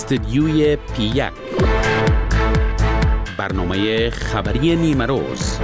استدیوی پی1 برنامه خبری نیمه روز.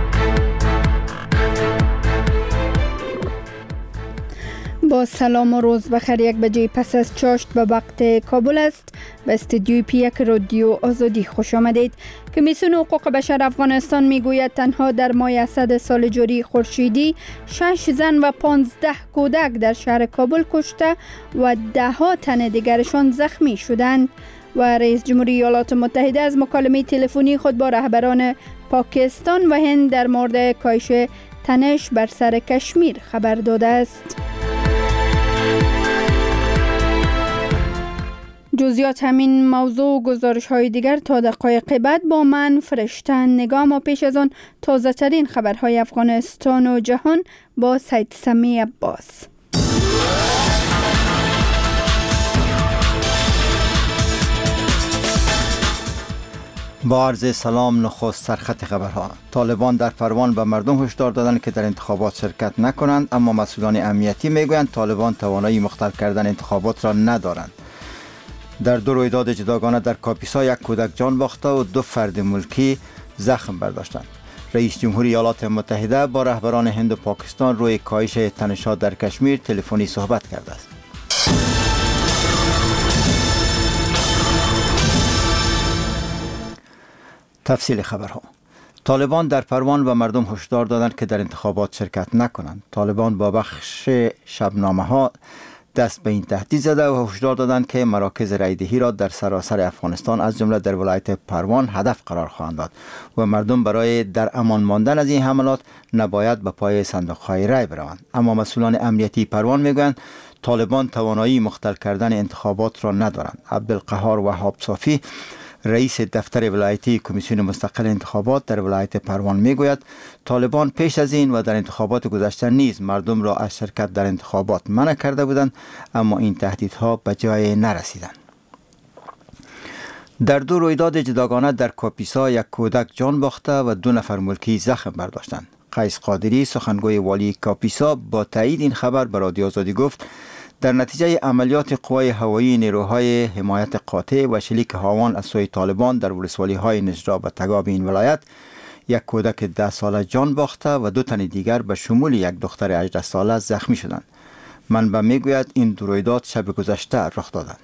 با سلام و روز بخیر. 1 بجه پس از چاشت به وقت کابل است. به استدیوی پی1 رادیو آزادی خوش آمدید. کمیسیون حقوق بشر افغانستان میگوید تنها در ماه اسد سال جاری خورشیدی 6 زن و 15 کودک در شهر کابل کشته و 10 تن دیگرشان زخمی شدند. و رئیس جمهوری ایالات متحده از مکالمه تلفنی خود با رهبران پاکستان و هند در مورد کاهش تنش بر سر کشمیر خبر داده است. جزئیات همین موضوع و گزارش های دیگر تا دقایق بعد با من فرشتن نگاه. ما پیش از آن تازه ترین خبرهای افغانستان و جهان با سید سمی عباس. با عرض سلام. نخست سرخط خبرها. طالبان در پروان به مردم هشدار دادند که در انتخابات شرکت نکنند، اما مسئولان امنیتی میگویند طالبان توانایی مختل کردن انتخابات را ندارند. در 2 رویداد جداگانه در کاپیسا 1 کودک جان باخته و 2 فرد ملکی زخم برداشتند. رئیس جمهوری ایالات متحده با رهبران هند و پاکستان روی کاهش تنش‌ها در کشمیر تلفنی صحبت کرده است. تفصیل خبرها. طالبان در پروان و مردم هشدار دادند که در انتخابات شرکت نکنند. طالبان با بخش شبنامه ها دست به این تهدید زده و هشدار دادند که مراکز رایدهی را در سراسر افغانستان از جمله در ولایت پروان هدف قرار خواهند داد و مردم برای در امان ماندن از این حملات نباید به پای صندوق‌های رای بروند. اما مسئولان امنیتی پروان میگویند طالبان توانایی مختل کردن انتخابات را ندارند. عبدالقهار وهاب صافی رئیس دفتر ولایتی کمیسیون مستقل انتخابات در ولایت پروان میگوید طالبان پیش از این و در انتخابات گذشته نیز مردم را از شرکت در انتخابات منع کرده بودند، اما این تهدیدها به جای نرسیدند. در 2 رویداد جداگانه در کاپیسا 1 کودک جان باخته و 2 نفر ملکی زخم برداشتند. قیس قادری سخنگوی والی کاپیسا با تایید این خبر به رادیو آزادی گفت در نتیجه عملیات قوای هوایی نیروهای حمایت قاطع و شلیک هاوان از سوی طالبان در ولسوالی‌های نجراب و تگاب این ولایت 1 کودک 10 ساله جان باخته و 2 تن دیگر به شمول 1 دختر 18 ساله زخمی شدند. منبع میگوید این 2 رویداد شب گذشته رخ دادند.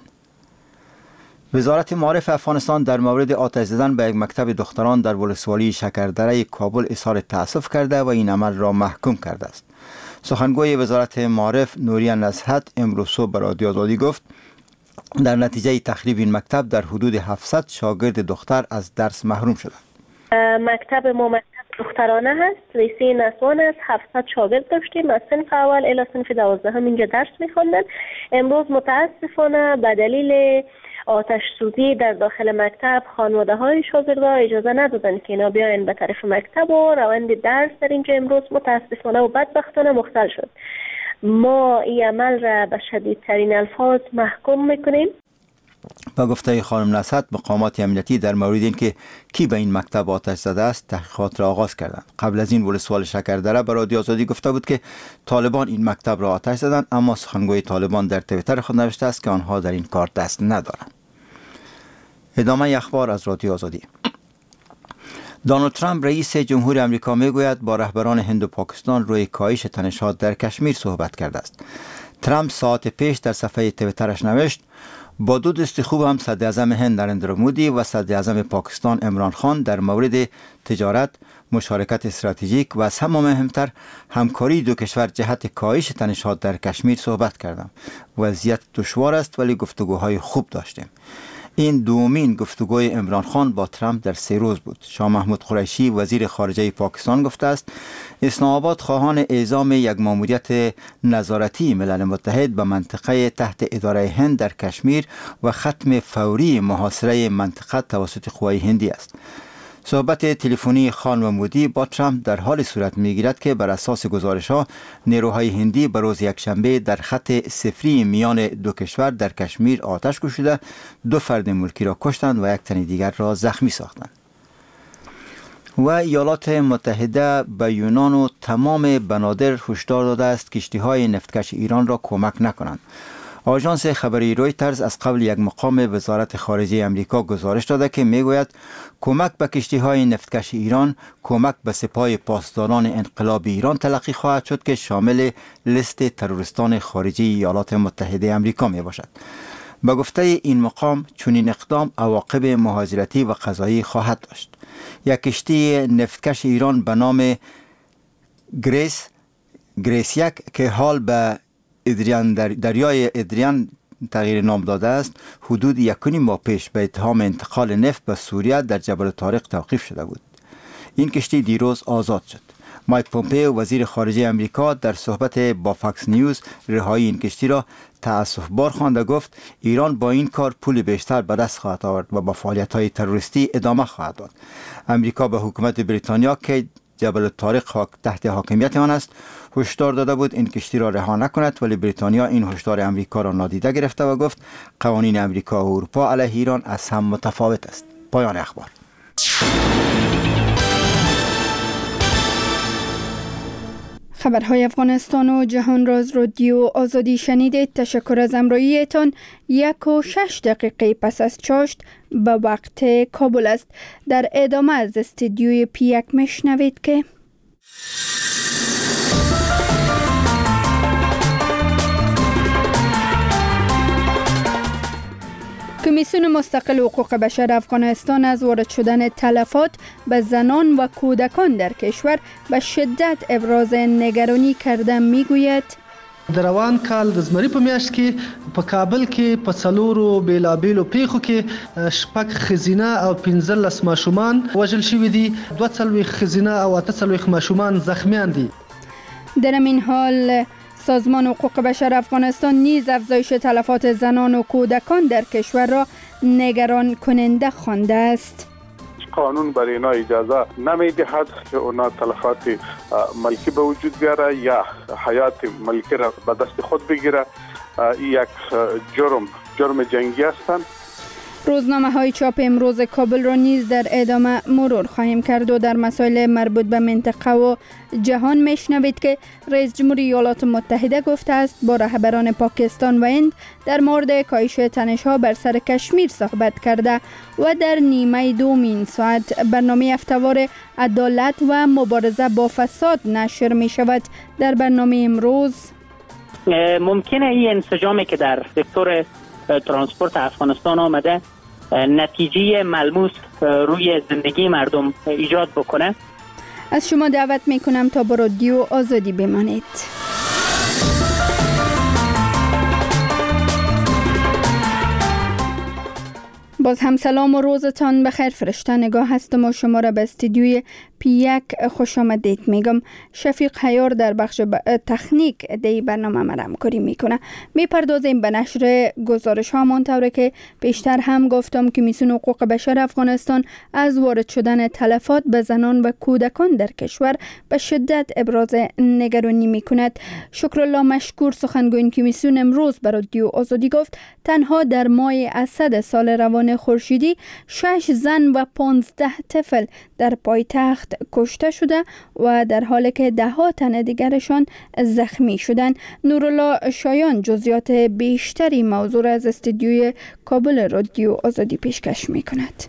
وزارت معارف افغانستان در مورد آتش زدن به 1 مکتب دختران در ولسوالی شکردره کابل اظهار تأسف کرده و این عمل را محکوم کرده است. سخنگوی وزارت معارف نوریه نصحت امروز صبح به رادیو آزادی گفت در نتیجه تخریب این مکتب در حدود 700 شاگرد دختر از درس محروم شدند. مکتب ما مکتب دخترانه هست، لیسه نسوان است. 700 شاگرد داشتیم از صنف اول الی صنف 12 اینجا درس می‌خواندن. امروز متاسفانه به دلیل آتش سوزی در داخل مکتب خانواده های شاگردان اجازه ندادن که اینا بیاین به طرف مکتب و روند درس در اینجا امروز متاسفانه و بدبختانه مختل شد. ما این عمل را به شدیدترین الفاظ محکوم میکنیم. با گفته خانم نصحت مقامات امنیتی در مورد اینکه کی به این مکتب آتش زده است تحقیقات را آغاز کردند. قبل از این ولسوال شکردره به رادیو آزادی گفته بود که طالبان این مکتب را آتش زدند، اما سخنگوی طالبان در توییتر خود نوشته است که آنها در این کار دست ندارند. ادامه اخبار از رادیو آزادی. دونالد ترامپ رئیس جمهوری آمریکا میگوید با رهبران هند و پاکستان روی کاهش تنش‌ها در کشمیر صحبت کرده است. ترامپ ساعت پیش در صفحه توییترش نوشت با 2 دوست خوب هم صدر اعظم هند نریندرا مودی و صدر اعظم پاکستان عمران خان در مورد تجارت، مشارکت استراتژیک و از همه مهمتر همکاری 2 کشور جهت کاهش تنش‌ها در کشمیر صحبت کردم. وضعیت دشوار است ولی گفتگوهای خوب داشتیم. این دومین گفتگوی عمران خان با ترامپ در 3 روز بود. شاه محمود قریشی وزیر خارجه پاکستان گفته است اسلام آباد خواهان اعزام 1 ماموریت نظارتی ملل متحد به منطقه تحت اداره هند در کشمیر و ختم فوری محاصره منطقه توسط قوای هندی است. صحبت تلفنی خان و مودی با ترامپ در حال صورت میگیرد که بر اساس گزارش‌ها نیروهای هندی به روز یکشنبه در خط صفری میان 2 کشور در کشمیر آتش کشیده 2 فرد ملکی را کشتند و 1 تن دیگر را زخمی ساختند. و ایالات متحده به یونان و تمام بنادر هشدار داده است کشتی‌های نفتکش ایران را کمک نکنند. آژانس خبری رویترز از قبل یک مقام وزارت خارجه امریکا گزارش داده که میگوید کمک به کشتی‌های نفتکش ایران کمک به سپاه پاسداران انقلاب ایران تلقی خواهد شد که شامل لیست تروریستان خارجی ایالات متحده امریکا می باشد. به گفته این مقام چنین اقدام عواقب مهاجرتی و قضایی خواهد داشت. یک کشتی نفتکش ایران به نام گریسیک که حال به دریای ادریان تغییر نام داده است حدود 1.5 ماه پیش به اتهام انتقال نفت به سوریه در جبل طارق توقیف شده بود. این کشتی دیروز آزاد شد. مایک پومپئو وزیر خارجه امریکا در صحبت با فاکس نیوز رهایی این کشتی را تأسف بار خواند و گفت ایران با این کار پول بیشتر به دست خواهد آورد و با فعالیت‌های تروریستی ادامه خواهد داد. امریکا به حکومت بریتانیا که جبل طارق تحت حاکمیت آن است هشدار داده بود این کشتی را رها نکند، ولی بریتانیا این هشدار امریکا را نادیده گرفته و گفت قوانین امریکا و اروپا علیه ایران از هم متفاوت است. پایان اخبار. خبرهای افغانستان و جهان راز رادیو آزادی شنیدید. تشکر از همراهیتان. 1:06 پس از چاشت به وقت کابل است. در ادامه از استودیوی P1 میشنوید که کمیسیون مستقل حقوق بشر افغانستان از وارد شدن تلفات به زنان و کودکان در کشور به شدت ابراز نگرانی کرده میگوید در روان کال د زمری په میاشت کې په کابل کې په څلورو بیلابیلو پیښو کې شپږ ښځینه او 15 ماشومان وژل شوي دي. 42 ښځینه او 48 ماشومان زخمیان دي. در این حال سازمان حقوق بشر افغانستان نیز افزایش تلفات زنان و کودکان در کشور را نگران کننده خوانده است. قانون برای اینا اجازه نمیدهد که اونا تلفات ملکی به وجود بیاره یا حیات ملکی را به دست خود بگیره. یک جرم جنگی هستند. روزنامه های چاپ امروز کابل را نیز در ادامه مرور خواهیم کرد و در مسائل مربوط به منطقه و جهان میشنوید که رئیس جمهوری ایالات متحده گفته است با رهبران پاکستان و هند در مورد کاهش تنش‌ها بر سر کشمیر صحبت کرده و در نیمه دوم این ساعت برنامه هفته‌وار عدالت و مبارزه با فساد نشر می شود. در برنامه امروز ممکنه این انسجامی که در سکتور ترانسپورت افغانستان آمده نتیجه ملموس روی زندگی مردم ایجاد بکنه. از شما دعوت میکنم تا با رادیو آزادی بمانید. باز هم سلام و روزتان بخیر. فرشته نگاه هستم و شما را به استودیوی P1 خوش آمدید میگم. شفیق حیار در بخش تکنیک دی برنامه ما همکاری میکنه. میپردازیم به نشر گزارش ها منطوره که پیشتر هم گفتم که کمیسیون حقوق بشر افغانستان از وارد شدن تلفات به زنان و کودکان در کشور به شدت ابراز نگرانی میکند. شکرالله مشکور سخنگوی کمیسیون امروز به رادیو آزادی گفت تنها در ماه اسد سال روان خورشیدی 6 زن و 15 طفل در پایتخت کشته شده و در حالی که 10 تن دیگرشان زخمی شدند. نورالله شایان جزئیات بیشتری موضوع از استودیوی کابل رادیو آزادی پیشکش می‌کند.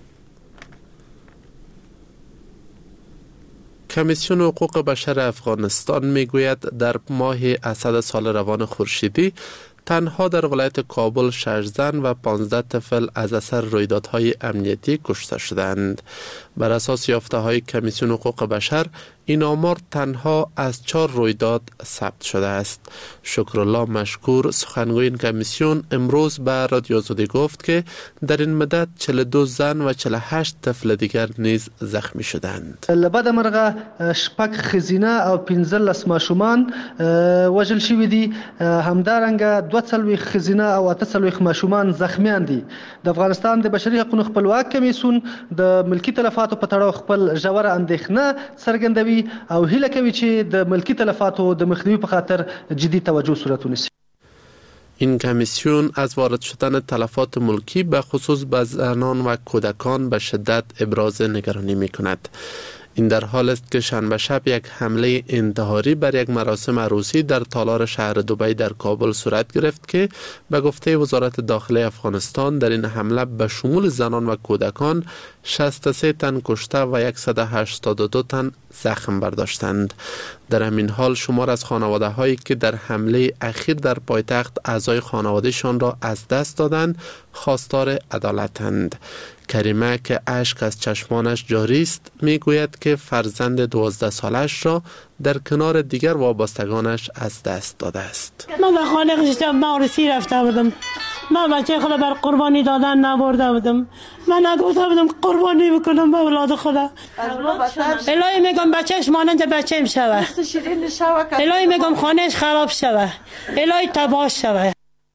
کمیسیون حقوق بشر افغانستان میگوید در ماه اسد سال روان خورشیدی تنها در ولایت کابل 6 زن و 15 طفل از اثر رویدادهای امنیتی کشته شدند. بر اساس یافته‌های کمیسیون حقوق بشر این آمار تنها از 4 رویداد ثبت شده است. شکرالله مشکور سخنگوی این کمیسیون امروز به رادیو آزادی گفت که در این مدت 42 زن و 48 طفل دیگر نیز زخمی شدند. لبد مرغه شپږ ښځینه او 15 ماشومان وژل شوي دي. همدارنګه 22 ښځینه او 48 ماشومان زخمیان دي. د افغانستان د بشري حقوقو خپلواک کمیسیون د ملکی تلفاتو په تړاو خپل ژوره اندېښنه څرګندوي او هیله کوي چې د ملکی تلفاتو د مخنیوي په خاطر جدي توجه صورت ونیسي. این کمیسیون از وارد شدن تلفات ملکی به خصوص به زنان و کودکان به شدت ابراز نگرانی می کند. این در حال است که شنبه شب یک حمله انتحاری بر یک مراسم عروسی در تالار شهر دبی در کابل صورت گرفت که به گفته وزارت داخلی افغانستان در این حمله به شمول زنان و کودکان 63 تن کشته و 182 تن زخم برداشتند. در همین حال شمار از خانواده هایی که در حمله اخیر در پایتخت اعضای خانوادهشان را از دست دادند خواستار عدالتند. کریمه که اشک از چشمانش جاری است میگوید که فرزند 12 سالش را در کنار دیگر وابستگانش از دست داده است. من به خانه قشتم عروسی رفته بودم. من بچه خدا بر قربانی دادن نبرده بودم. من نگفته بودم قربانی بکنم به اولاد خدا. الهی میگم بچهش مانند بچه‌م شوه. الهی میگم خانهش خراب شوه. الهی تباه شوه.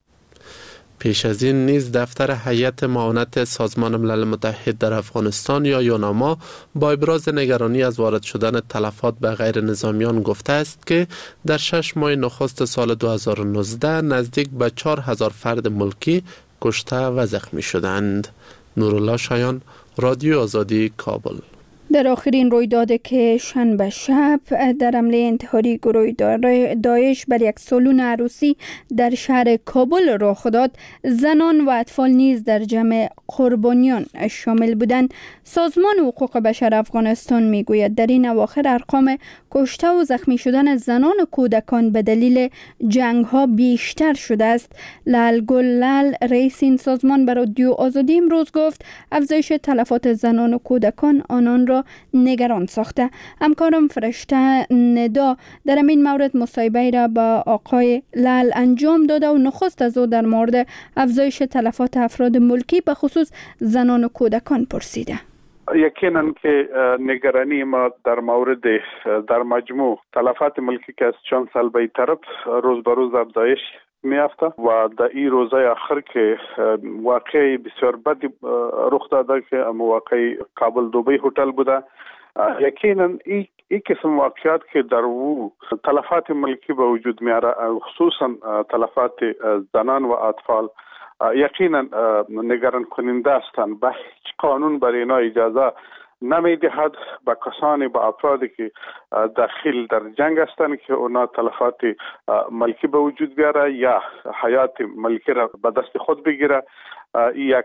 پیش از این نیز دفتر هیئت معاونت سازمان ملل متحد در افغانستان یا یوناما با ابراز نگرانی از وارد شدن تلفات به غیر نظامیان گفته است که در 6 ماه نخست سال 2019 نزدیک به 4000 فرد ملکی کشته و زخمی شدند. نورالله شایان، رادیو آزادی، کابل. در آخرین رویداد که شنبه شب در حمله انتحاری گروه داعش بر یک سالن عروسی در شهر کابل رخ داد، زنان و اطفال نیز در جمع قربانیان شامل بودند. سازمان حقوق بشر افغانستان میگوید در این اواخر ارقام کشته و زخمی شدن زنان و کودکان به دلیل جنگ ها بیشتر شده است. لال گل لال رئیس این سازمان به رادیو آزادی امروز گفت افزایش تلفات زنان و کودکان آنان را نگران ساخته. همکارم فرشته ندا در این مورد مصاحبه را با آقای لال انجام داده و نخست از او در مورد افزایش تلفات افراد ملکی به خصوص زنان و کودکان پرسیده. یقینا که نگرانی ما در مورد در مجموع تلفات ملکی که از چند سال به طرف روز به روز افزایش میافته و در این روزهای آخر که واقعی بسیار بدی رخ داده که واقعی کابل دبی هتل بوده، یقینا این قسم واقعات که در او تلفات ملکی به وجود میاره، خصوصا تلفات زنان و اطفال، یقینا نگران کننده هستند. به هیچ قانون برای اینا اجازه نمیدهد به کسانی، به افرادی که داخل در جنگ هستند که اونا تلفات ملکی به وجود بیاره یا حیات ملکی را به دست خود بگیره. یک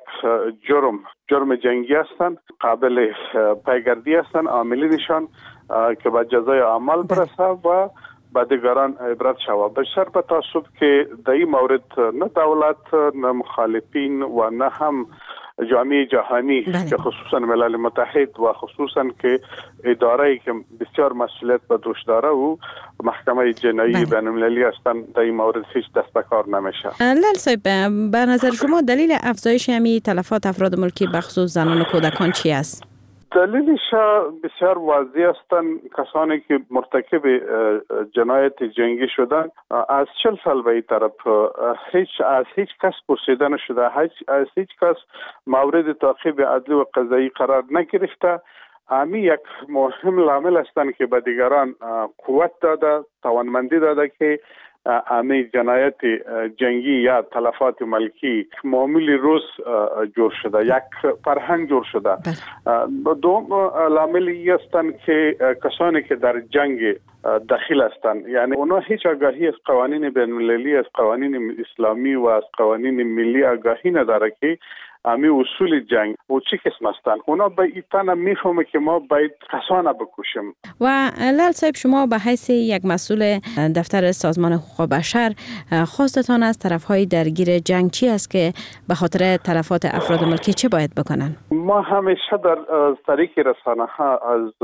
جرم جنگی هستند، قابل پیگیری هستند عاملینشان که به جزای عمل برسه و با دیگران عبرت شود. بشر به تعصب که در این مورد نه دولت نه مخالفین و نه هم جامعه جهانی که خصوصا ملل متحد و خصوصا که اداره‌ای که بسیار مسئولیت به دوش داره و محکمه جنایی بین‌المللی هستند، در این مورد هیچ دست به کار نمیشه. لال صاحب، به نظر شما دلیل افزایش همین تلفات افراد ملکی به خصوص زنان و کودکان چی است؟ دلیلش بسیار واضح هستند. کسانی که مرتکب جنایت جنگی شدن از 40 سال به این طرف از هیچ کس پرسیده نشده، از هیچ کس مورد تعقیب عدلی و قضایی قرار نگرفته. امی یک مهم لامل هستند که به دیگران قوت داده، توانمندی داده که امی جنایت جنگی یا تلفات ملکی معمولی روز جور شده، یک فرهنگ جور شده. دوم لاملی هستند که کسانی که در جنگ داخل هستند، یعنی اونا هیچ آگاهی از قوانین بین‌المللی، از قوانین اسلامی و از قوانین ملی آگاهی نداره که امی اصول جنگ و چی قسم هستند. اونا به این تنه میفهمه که ما باید کسانه بکشیم. و لال صاحب، شما به حیث یک مسئول دفتر سازمان حقوق بشر خواستتان از طرفهای درگیر جنگ چی است که به خاطر تلفات افراد ملکی چه باید بکنن؟ ما همیشه در طریق رسانه ها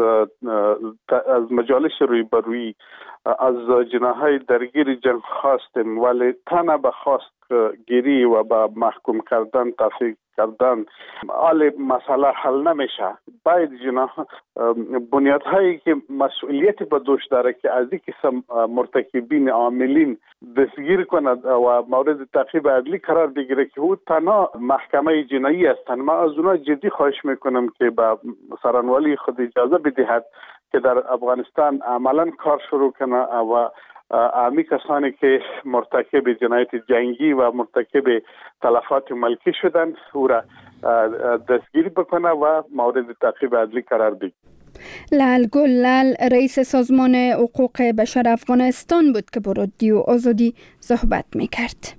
از مجالس رویبرویی از جناحهای درگیر جنگ خواستیم، ولی تنه به خواست گیری و با محکوم کردن، تفکیک کردن حال مسئله حل نمیشه. باید جناح بنیادهایی که مسئولیتی به دوش داره که از این قسم مرتکبین عاملین دستگیر کند و مورد تعقیب عدلی قرار بگیره که او تنها محکمه جنایی هستند. ما از اونها جدی خواهش میکنم که با سرانوالی خود اجازه بدهد که در افغانستان عملا کار شروع کنه و امی کسانی که مرتکب جنایت جنگی و مرتکب تلفات ملکی شدن او را دستگیری بکنه و مورد تعقیب عدلی قرار بگیره. لال گلال رئیس سازمان حقوق بشر افغانستان بود که با رادیو آزادی صحبت میکرد.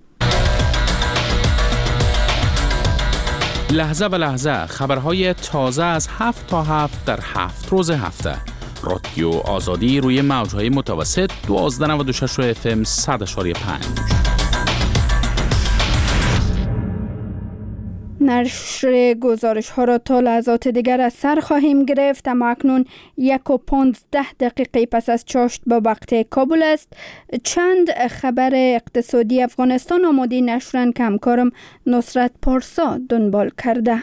لحظه به لحظه خبرهای تازه از 7 تا 7 در 7 روز هفته. رادیو آزادی روی موجهای متوسط 1296 FM 100.5. نشر گزارش ها را تا لحظات دیگر از سر خواهیم گرفت، اما اکنون 1:15 پس از چاشت با وقت کابل است. چند خبر اقتصادی افغانستان آماده نشرن که همکارم نصرت پارسا دنبال کرده.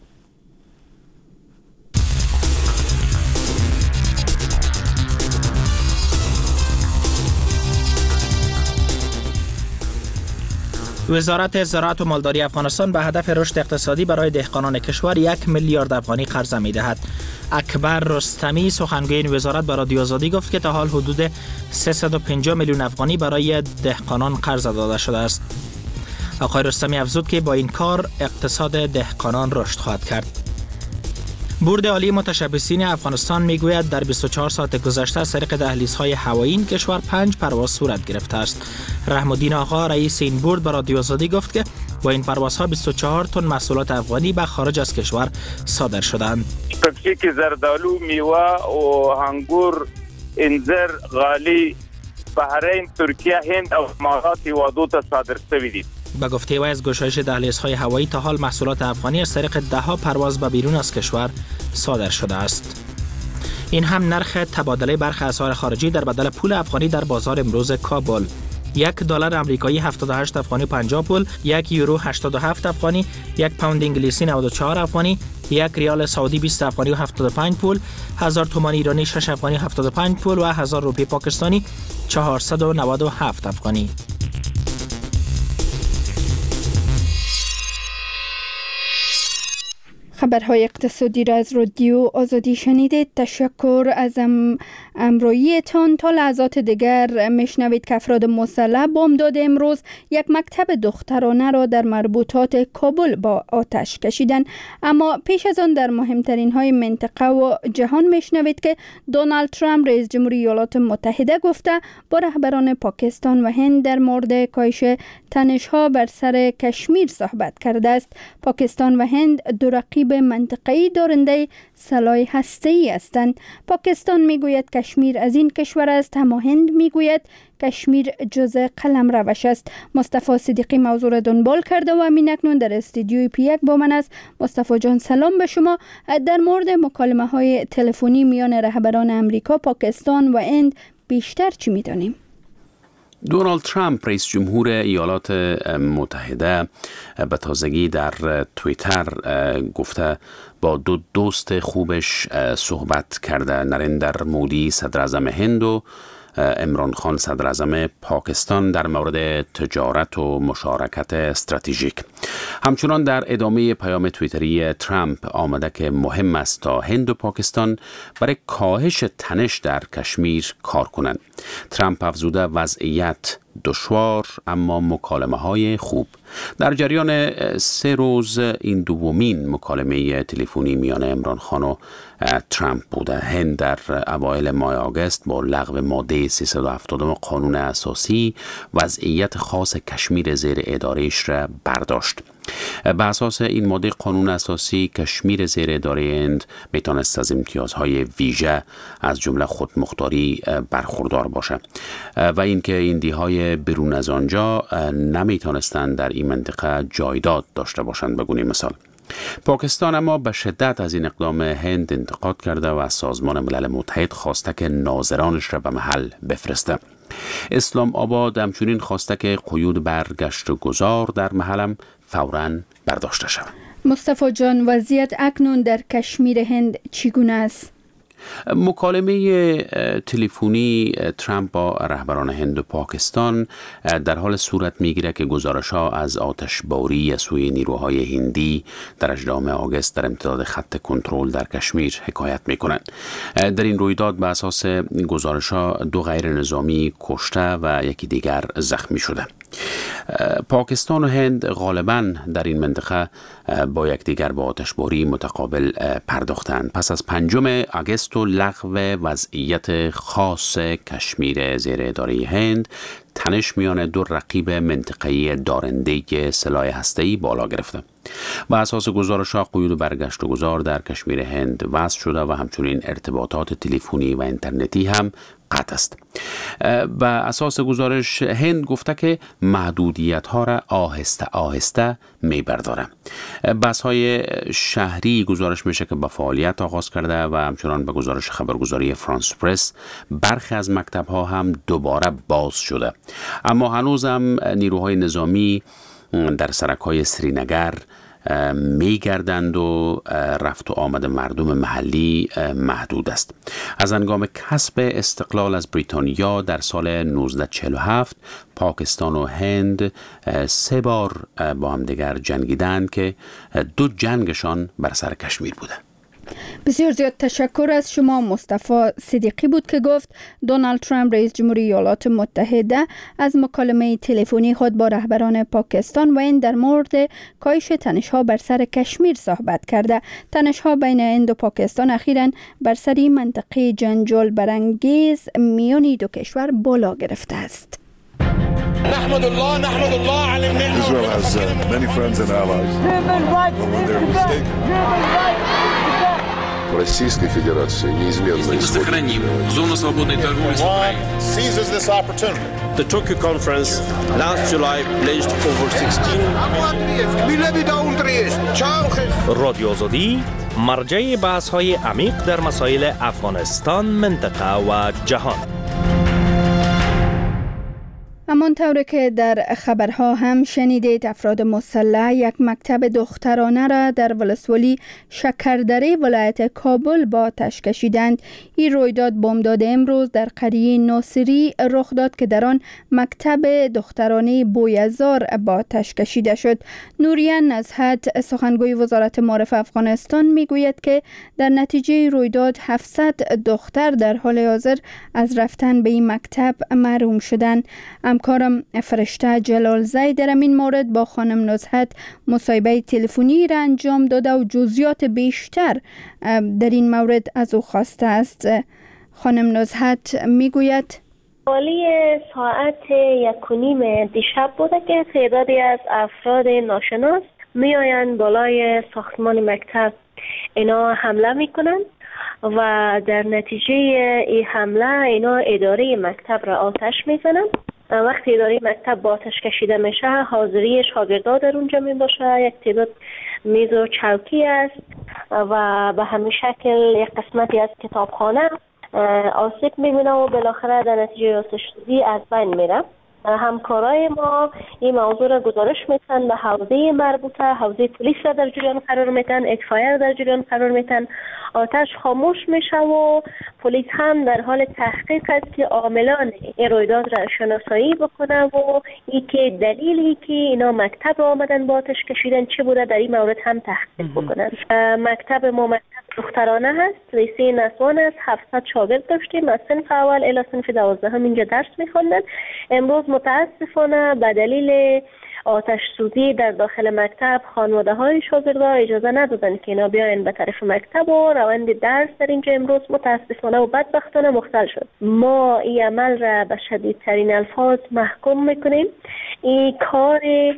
وزارت زراعت و مالداری افغانستان به هدف رشد اقتصادی برای دهقانان کشور 1 میلیارد افغانی قرضه می‌دهد. اکبر رستمی سخنگوی این وزارت به رادیو آزادی گفت که تا حال حدود 350 میلیون افغانی برای دهقانان قرضه داده شده است. آقای رستمی افزود که با این کار اقتصاد دهقانان رشد خواهد کرد. بورد عالی متشبثین افغانستان میگوید در 24 ساعت گذشته از طریق دهلیزهای هوایی این کشور 5 پرواز صورت گرفته است. رحم الدین آقا رئیس این بورد به رادیو آزادی گفت که با این پروازها 24 تن محصولات افغانی به خارج از کشور صادر شدند. پکچی زردالو، میوه و انگور، انځر، غالی، بحرین، ترکیه، هند و امارات هیوادو ته صادر شوی دي. به گفته وی از گشایش دهلیزهای هوایی تا حال محصولات افغانی از طریق 10 پرواز به بیرون از کشور صادر شده است. این هم نرخ تبادله برخی اسعار خارجی در بدل پول افغانی در بازار امروز کابل. $1 آمریکایی 78 افغانی و 50 پول، 1 یورو 87 افغانی، 1 پوند انگلیسی 94 افغانی، 1 ریال سعودی 20 افغانی و 75 پول، 1000 تومان ایرانی 6 افغانی و 75 پول و 1000 روپیه پاکستانی 497 افغانی. خبرهای اقتصادی را از رادیو آزادی شنیدید. تشکر از همراهیتان. تا لحظات دیگر میشنوید که افراد مسلح بامداد امروز یک مکتب دخترانه را در مربوطات کابل با آتش کشیدند. اما پیش از آن در مهمترین های منطقه و جهان میشنوید که دونالد ترامپ رئیس جمهوری ایالات متحده گفته با رهبران پاکستان و هند در مورد کاهش تنش‌ها بر سر کشمیر صحبت کرده است. پاکستان و هند دو رقیب منطقه‌ای دارنده سلاح هسته‌ای هستند. پاکستان میگوید کشمیر از این کشور است، اما هند میگوید کشمیر جزء قلمروش است. مصطفی صدیقی موضوع را دنبال کرده و همین اکنون در استودیوی پی1 با من است. مصطفی جان سلام به شما. در مورد مکالمه‌های تلفنی میان رهبران امریکا، پاکستان و هند بیشتر چی می‌دانیم؟ دونالد ترامپ رئیس جمهور ایالات متحده به تازگی در توییتر گفته با دو دوست خوبش صحبت کرده، نریندر مودی صدر اعظم هند و عمران خان صدر اعظم پاکستان در مورد تجارت و مشارکت استراتژیک. همچنان در ادامه پیام توییتری ترامپ آمده که مهم است تا هند و پاکستان برای کاهش تنش در کشمیر کار کنند. ترامپ افزوده وضعیت دشوار اما مکالمه های خوب. در جریان 3 روز این دومین مکالمه تلفنی میان عمران خان و ترامپ بوده. هند در اوایل ماه آگوست با لغو ماده 370 قانون اساسی وضعیت خاص کشمیر زیر ادارهش را برداشت. به اساس این ماده قانون اساسی کشمیر زیر اداره هند میتونست از امتیازهای ویژه از جمله خودمختاری برخوردار باشه و اینکه هندی‌های بیرون از آنجا نمیتونستند در این منطقه جایداد داشته باشند. بگونی مثال پاکستان اما به شدت از این اقدام هند انتقاد کرده و از سازمان ملل متحد خواسته که ناظرانش را به محل بفرسته. اسلام آباد همچنین خواسته که قیود بر گشت و گذار در محلم فوراً برداشته شود. مصطفی جان، وضعیت اکنون در کشمیر هند چگونه است؟ مکالمه تلفنی ترامپ با رهبران هند و پاکستان در حال صورت میگیره که گزارش‌ها از آتشباری سوی نیروهای هندی در 18 آگوست در امتداد خط کنترل در کشمیر حکایت میکنند. در این رویداد به اساس گزارش‌ها 2 غیر نظامی کشته و یکی دیگر زخمی شده. پاکستان و هند غالباً در این منطقه با یکدیگر با آتشباری متقابل پرداختند. پس از 5 آگوست و لغو وضعیت خاص کشمیر زیر اداره هند، تنش میان دو رقیب منطقه‌ای دارنده سلاح هسته‌ای بالا گرفته. و اساس گزارش‌ها قیود برگشت و گذار در کشمیر هند وضع شده و همچنین ارتباطات تلفنی و اینترنتی هم قطع است. و اساس گزارش هند گفته که محدودیت‌ها را آهسته آهسته می‌برداره. بس‌های شهری گزارش میشه که با فعالیت آغاز کرده و همچنان به گزارش خبرگزاری فرانس پرس برخی از مکتب‌ها هم دوباره باز شده. اما هنوز هم نیروهای نظامی در سرک‌های سرینگر میگردند و رفت و آمد مردم محلی محدود است. از هنگام کسب استقلال از بریتانیا در سال 1947 پاکستان و هند 3 بار با هم دیگر جنگیدند که 2 جنگشان بر سر کشمیر بوده. بسیار زیاد تشکر از شما. مصطفی صدیقی بود که گفت دونالد ترامپ رئیس جمهوری ایالات متحده از مکالمه تلفنی خود با رهبران پاکستان و هند در مورد کاهش تنش‌ها بر سر کشمیر صحبت کرده. تنش‌ها بین هند و پاکستان اخیراً بر سر منطقه جنجال برانگیز میان دو کشور بالا گرفته است. نحمد الله على النعمة. Israel has many friends and allies. When they're mistaken. Российской Федерации неизменно сохраним зону свободной торговли с Украиной. Seizes this opportunity. The Tokyo conference last July pledged over 16 رادیو آزادی مرجع بحث‌های عمیق در مسائل افغانستان، منطقه و جهان. همانطور که در خبرها هم شنیدید، افراد مسلح یک مکتب دخترانه را در ولسوالی شکردره ولایت کابل با آتش کشیدند. این رویداد بامداد امروز در قریه ناصری رخ داد که در آن مکتب دخترانه بویزار با آتش کشیده شد. نوریه نزهت سخنگوی وزارت معارف افغانستان میگوید که در نتیجه رویداد 700 دختر در حال حاضر از رفتن به این مکتب محروم شدند. همکارم فرشته جلالزی در این مورد با خانم نزهت مصاحبه تلفنی را انجام داده و جزئیات بیشتر در این مورد از او خواسته است. خانم نزهت میگوید حوالی ساعت 1:30 دیشب بوده که تعدادی از افراد ناشناس میآیند بالای ساختمان مکتب اینا حمله میکنند و در نتیجه این حمله اینا اداره مکتب را آتش میزنند. وقتی اداره مکتب با آتش کشیده میشه، حاضری شاگردان در اونجا می باشه، یک تعداد میز و چوکی است و به همین شکل یک قسمتی از کتابخانه آسیب میبینه و بالاخره در نتیجه آتش سوزی از بین میره. همکارای ما این موضوع را گزارش میتن به حوزه مربوطه، حوزه پلیس را در جریان قرار میتن، اطفائیه را در جریان قرار میتن. آتش خاموش میشه و پلیس هم در حال تحقیق است که عاملان این رویداد را شناسایی بکنه و این که دلیلی که اینا مکتب را آمدن با آتش کشیدن چه بوده در این مورد هم تحقیق بکنن. مکتب ما مکتب دخترانه هست، لیسه نسوان است، 700 شاگرد داشتیم از صنف اول الی صنف 12 اینجا درس میخوندن. امروز متاسفانه به دلیل آتش سوزی در داخل مکتب خانواده های شاگردان اجازه ندادن که اینا بیاین به طرف مکتب و روند درس در اینجا امروز متاسفانه و بدبختانه مختل شد. ما این عمل را به شدیدترین الفاظ محکوم میکنیم. این کار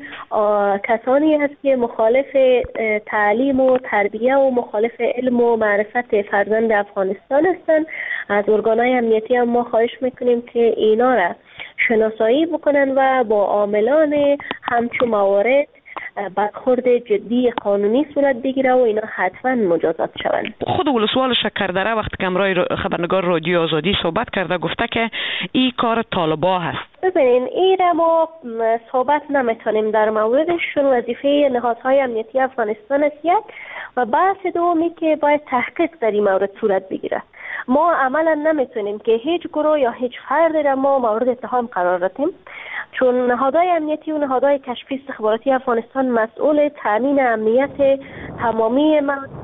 کسانی هست که مخالف تعلیم و تربیه و مخالف علم و معرفت فرزند افغانستان هستند. از ارگانهای امنیتی هم ما خواهش میکنیم که اینا را شناسایی بکنن و با عاملان همچون موارد برخورد جدی قانونی صورت بگیره و اینا حتما مجازات شوند. خود ولسوال شکردره وقتی که همراه خبرنگار رادیو آزادی صحبت کرده گفته که این کار طالبا هست. ببینین این را ما صحبت نمیتونیم در موردش، چون وظیفه نهادهای امنیتی افغانستان است یک و بحث دومی که باید تحقیق در این مورد صورت بگیره. ما عملا نمیتونیم که هیچ گروه یا هیچ فردی را ما مورد اتهام قرار بدیم، چون نهادهای امنیتی و نهادهای کشفی استخباراتی افغانستان مسئول تامین امنیت تمامی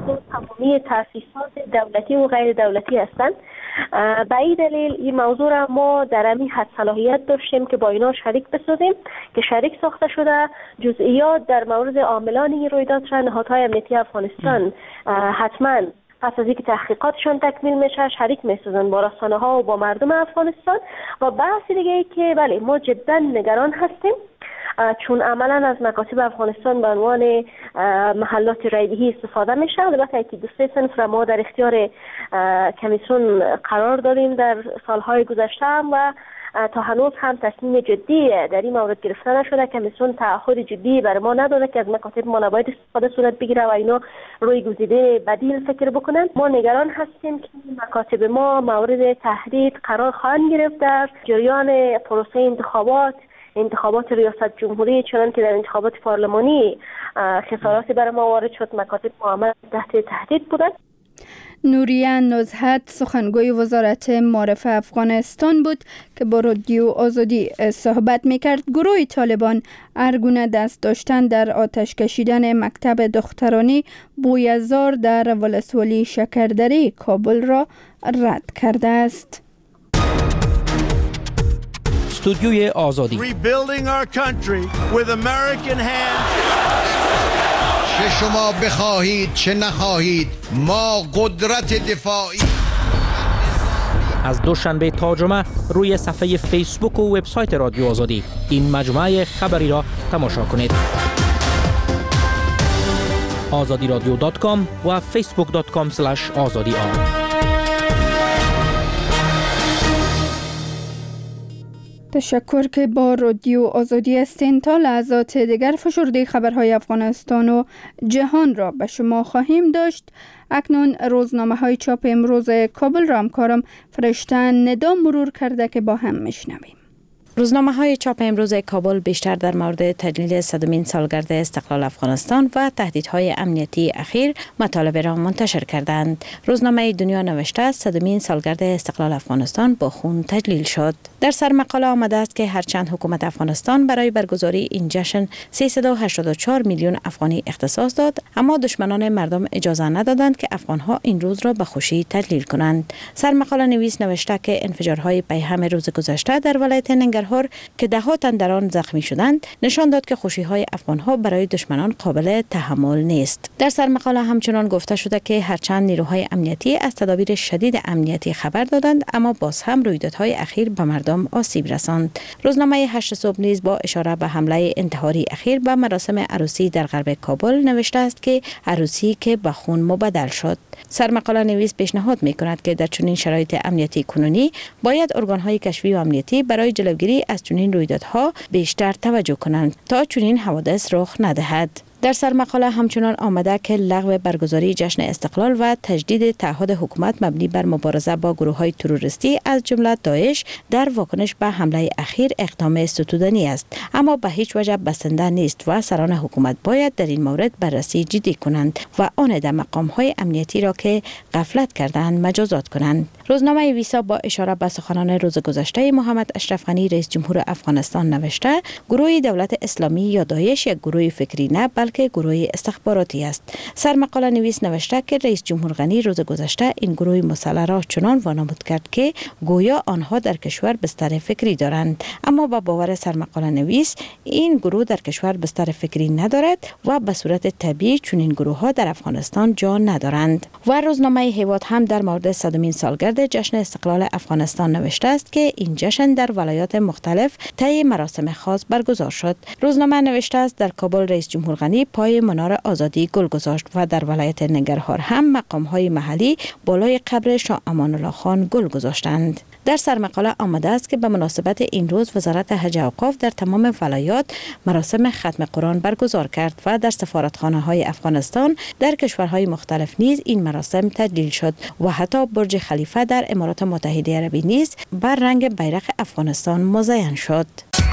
تمامی تاسیسات دولتی و غیر دولتی هستند. به این دلیل این موضوع را ما در همین حد صلاحیت داشتیم که با اینا شریک بسازیم که شریک ساخته شده. جزئیات در مورد عاملان این رویداد را نهادهای امنیتی افغانستان حتما پس از اینکه تحقیقاتشان تکمیل میشه شریک میسازن با رسانه ها و با مردم افغانستان. و بحث دیگه ای که بله ما جدا نگران هستیم چون عملا از مکاتب افغانستان به عنوان محلات رایدهی استفاده میشه. البته یکی دو سه صنف را ما در اختیار کمیسیون قرار داریم در سالهای گذشته و تا هنوز هم تصمیم جدی در این مورد گرفته نشده. کمیسیون تعهد جدی بر ما نداده که از مکاتب ما نباید استفاده صورت بگیره و اینا روی گزیده بدیل فکر بکنن. ما نگران هستیم که مکاتب ما مورد تهدید قرار خواهند گرفت در جریان پروسه انتخابات ریاست جمهوری، چنان که در انتخابات پارلمانی خساراتی بر ما وارد شد. مکاتب ما تحت تهدید بودند. نوریه نزهت سخنگوی وزارت معارف افغانستان بود که با رادیو آزادی صحبت میکرد. گروه طالبان هرگونه دست داشتن در آتش کشیدن مکتب دخترانی بویزار در ولسوالی شکردری کابل را رد کرده است. استودیوی آزادی چه شما بخواهید چه نخواهید ما قدرت دفاعی. از دوشنبه تا جمعه روی صفحه فیسبوک و وبسایت رادیو آزادی این مجموعه خبری را تماشا کنید. azadiradio.com و facebook.com/azadi. تشکر که با رادیو آزادی هستین. تا لحظات دیگر فشرده خبرهای افغانستان و جهان را به شما خواهیم داشت. اکنون روزنامه های چاپ امروز کابل را همکارم فرشته ندا مرور کرده که با هم میشنویم. روزنامه های چاپ امروز کابل بیشتر در مورد تجلیل 100مین سالگرد استقلال افغانستان و تهدیدهای امنیتی اخیر مطالب را منتشر کردند. روزنامه دنیا نوشته 100مین سالگرد استقلال افغانستان با خون تجلیل شد. در سرمقاله آمده است که هرچند حکومت افغانستان برای برگزاری این جشن 384 میلیون افغانی اختصاص داد، اما دشمنان مردم اجازه ندادند که افغانها این روز را به خوشی تجلیل کنند. سرمقاله نویس نوشته که انفجارهای پیهم روز گذشته در ولایت ننگرهار که ده‌ها تن در آن زخمی شدند نشان داد که خوشی‌های افغان‌ها برای دشمنان قابل تحمل نیست. در سرمقاله همچنان گفته شده که هرچند نیروهای امنیتی از تدابیر شدید امنیتی خبر دادند، اما باز هم رویدادهای اخیر به مردم آسیب رساند. روزنامه 8 صبح نیز با اشاره به حمله انتحاری اخیر به مراسم عروسی در غرب کابل نوشته است که عروسی که به خون مبدل شد. سرمقاله نویس پیشنهاد می‌کند که در چنین شرایط امنیتی کنونی باید ارگان‌های کشفی و امنیتی برای جلوگیری از چنین رویدادها بیشتر توجه کنند تا چنین حوادث رخ ندهد. در سرمقاله همچنان آمده که لغو برگزاری جشن استقلال و تجدید تعهد حکومت مبنی بر مبارزه با گروه‌های تروریستی از جمله داعش در واکنش به حمله اخیر اقدام ستودنی است، اما به هیچ وجه بسنده نیست و سران حکومت باید در این مورد بررسی جدی کنند و آن در مقام‌های امنیتی را که غفلت کردند مجازات کنند. روزنامه ویسا با اشاره به سخنان روز گذشته محمد اشرف غنی رئیس جمهور افغانستان نوشته گروه دولت اسلامی یا داعش یک گروه فکری نه بلکه گروه استخباراتی است. سرمقاله نویس نوشته که رئیس جمهور غنی روز گذشته این گروه مسلح را چنان وانمود کرد که گویا آنها در کشور بستر فکری دارند، اما با باور سرمقاله نویس این گروه در کشور بستر فکری ندارد و به صورت طبیعی چنین گروه ها در افغانستان جا ندارند. و روزنامه هیواد هم در مورد 100مین سالگرد جشن استقلال افغانستان نوشته است که این جشن در ولایات مختلف طی مراسم خاص برگزار شد. روزنامه نوشته است در کابل رئیس جمهور غنی پای منار آزادی گل گذاشت و در ولایت ننگرهار هم مقام‌های محلی بالای قبر شاه امان الله خان گل گذاشتند. در سرمقاله آمده است که به مناسبت این روز وزارت حج و اوقاف در تمام ولایات مراسم ختم قرآن برگزار کرد و در سفارتخانه‌های افغانستان در کشورهای مختلف نیز این مراسم تجلیل شد و حتی برج خلیفه در امارات متحده عربی نیز بر رنگ بیرق افغانستان مزین شد.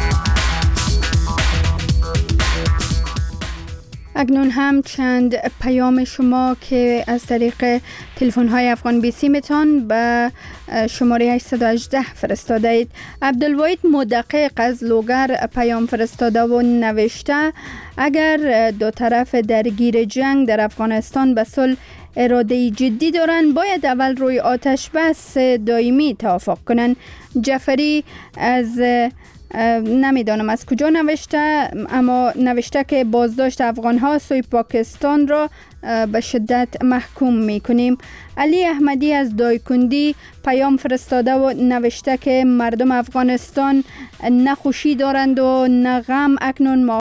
اکنون هم چند پیام شما که از طریق تلفن‌های افغان بیسی میتون به شماره 818 فرستاده اید. عبدالواحد مدقق از لوگر پیام فرستاده و نوشته اگر دو طرف درگیر جنگ در افغانستان به صلح اراده جدی دارن باید اول روی آتش بس دائمی توافق کنن. جعفری از نمیدانم از کجا نوشته، اما نوشته که بازداشت افغان ها سوی پاکستان را به شدت محکوم میکنیم. علی احمدی از دایکندی پیام فرستاده و نوشته که مردم افغانستان نه خوشی دارند و نه غم، اکنون